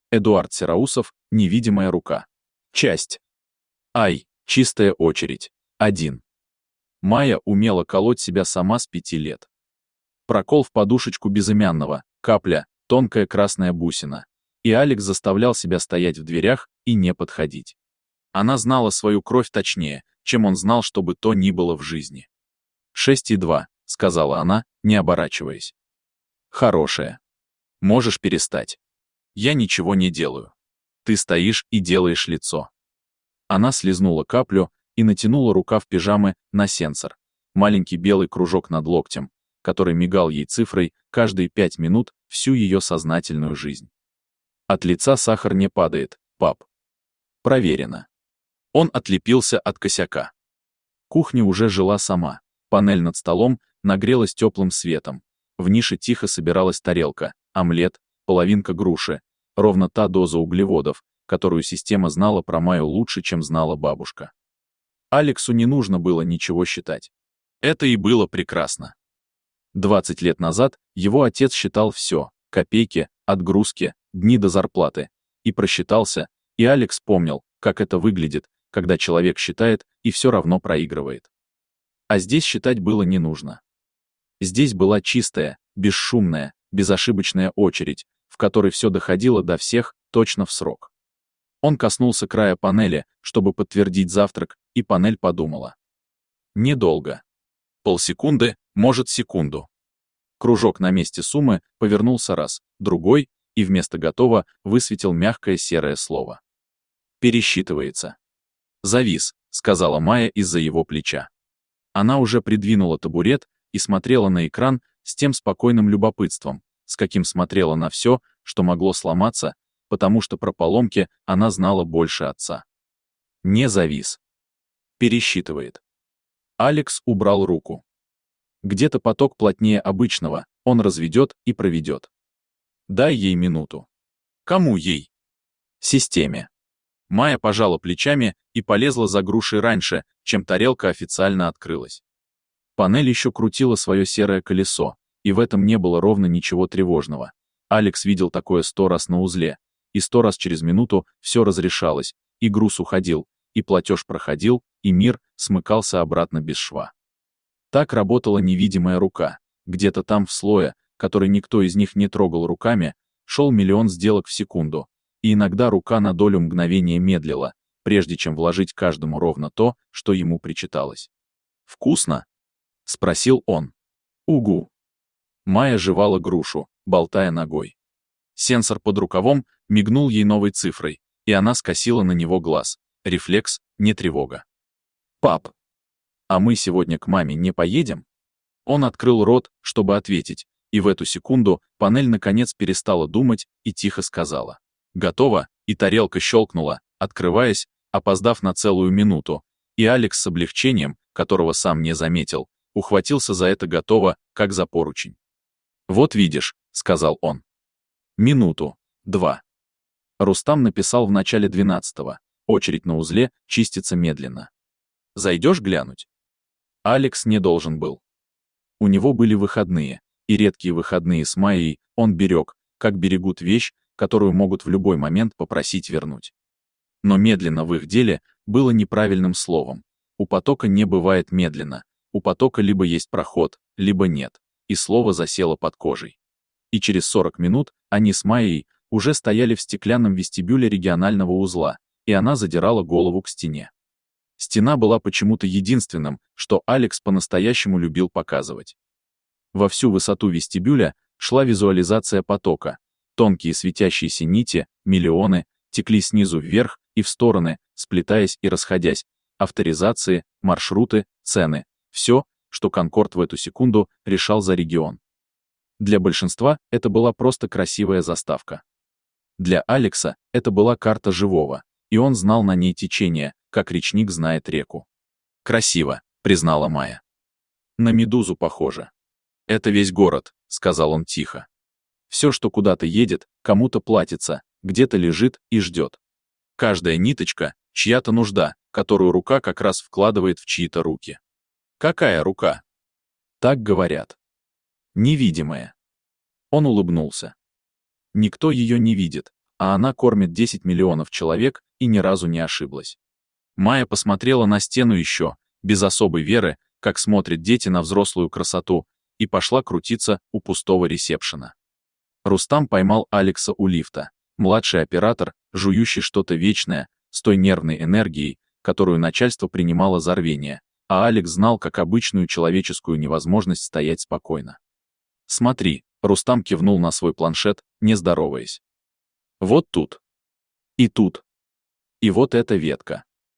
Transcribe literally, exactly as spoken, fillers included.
Эдуард Сероусов, «Невидимая рука». Часть. Ай, чистая очередь. один. Майя умела колоть себя сама с пяти лет. Прокол в подушечку безымянного, капля, тонкая красная бусина. И Алекс заставлял себя стоять в дверях и не подходить. Она знала свою кровь точнее, чем он знал, что бы то ни было в жизни. «Шесть и два», — сказала она, не оборачиваясь. «Хорошая. Можешь перестать. Я ничего не делаю. Ты стоишь и делаешь лицо». Она слезнула каплю и натянула рукав пижамы на сенсор, маленький белый кружок над локтем, который мигал ей цифрой каждые пять минут всю ее сознательную жизнь. От лица сахар не падает, пап. Проверено. Он отлепился от косяка. Кухня уже жила сама. Панель над столом нагрелась теплым светом. В нише тихо собиралась тарелка, омлет, половинка груши, ровно та доза углеводов, которую система знала про Майю лучше, чем знала бабушка. Алексу не нужно было ничего считать. Это и было прекрасно. двадцать лет назад его отец считал все, копейки, отгрузки, дни до зарплаты, и просчитался, и Алекс помнил, как это выглядит, когда человек считает и все равно проигрывает. А здесь считать было не нужно. Здесь была чистая, бесшумная, безошибочная очередь, в которой все доходило до всех точно в срок. Он коснулся края панели, чтобы подтвердить завтрак, и панель подумала. Недолго. Полсекунды, может, секунду. Кружок на месте суммы повернулся раз, другой, и вместо «готово» высветил мягкое серое слово. «Пересчитывается». «Завис», — сказала Майя из-за его плеча. Она уже придвинула табурет и смотрела на экран с тем спокойным любопытством, с каким смотрела на все, что могло сломаться, потому что про поломки она знала больше отца. Не завис. Пересчитывает. Алекс убрал руку. Где-то поток плотнее обычного, он разведет и проведет. Дай ей минуту. Кому ей? Системе. Майя пожала плечами и полезла за грушей раньше, чем тарелка официально открылась. Панель еще крутила свое серое колесо, и в этом не было ровно ничего тревожного. Алекс видел такое сто раз на узле, и сто раз через минуту все разрешалось, и груз уходил, и платеж проходил, и мир смыкался обратно без шва. Так работала невидимая рука. Где-то там в слое, который никто из них не трогал руками, шел миллион сделок в секунду, и иногда рука на долю мгновения медлила, прежде чем вложить каждому ровно то, что ему причиталось. «Вкусно?» — спросил он. «Угу». Майя жевала грушу, болтая ногой. Сенсор под рукавом мигнул ей новой цифрой, и она скосила на него глаз. Рефлекс, не тревога. «Пап, а мы сегодня к маме не поедем?» Он открыл рот, чтобы ответить, и в эту секунду панель наконец перестала думать и тихо сказала. «Готово», и тарелка щелкнула, открываясь, опоздав на целую минуту, и Алекс с облегчением, которого сам не заметил, ухватился за это «готово», как за поручень. «Вот видишь», — сказал он. «Минуту, два». Рустам написал в начале двенадцатого. Очередь на узле чистится медленно. «Зайдешь глянуть?» Алекс не должен был. У него были выходные, и редкие выходные с Майей он берег, как берегут вещь, которую могут в любой момент попросить вернуть. Но медленно в их деле было неправильным словом. У потока не бывает медленно, у потока либо есть проход, либо нет, и слово засело под кожей. И через сорок минут они с Майей уже стояли в стеклянном вестибюле регионального узла, и она задирала голову к стене. Стена была почему-то единственным, что Алекс по-настоящему любил показывать. Во всю высоту вестибюля шла визуализация потока. Тонкие светящиеся нити, миллионы, текли снизу вверх и в стороны, сплетаясь и расходясь, авторизации, маршруты, цены, все, что Конкорд в эту секунду решал за регион. Для большинства это была просто красивая заставка. Для Алекса это была карта живого, и он знал на ней течение, как речник знает реку. «Красиво», — признала Майя. «На медузу похоже». «Это весь город», — сказал он тихо. «Все, что куда-то едет, кому-то платится, где-то лежит и ждет. Каждая ниточка — чья-то нужда, которую рука как раз вкладывает в чьи-то руки». «Какая рука?» «Так говорят». «Невидимая». Он улыбнулся. «Никто ее не видит, а она кормит десять миллионов человек и ни разу не ошиблась. Майя посмотрела на стену еще, без особой веры, как смотрят дети на взрослую красоту, и пошла крутиться у пустого ресепшена. Рустам поймал Алекса у лифта, младший оператор, жующий что-то вечное, с той нервной энергией, которую начальство принимало за рвение, а Алекс знал как обычную человеческую невозможность стоять спокойно. «Смотри», — Рустам кивнул на свой планшет, не здороваясь. «Вот тут. И тут. И вот эта ветка.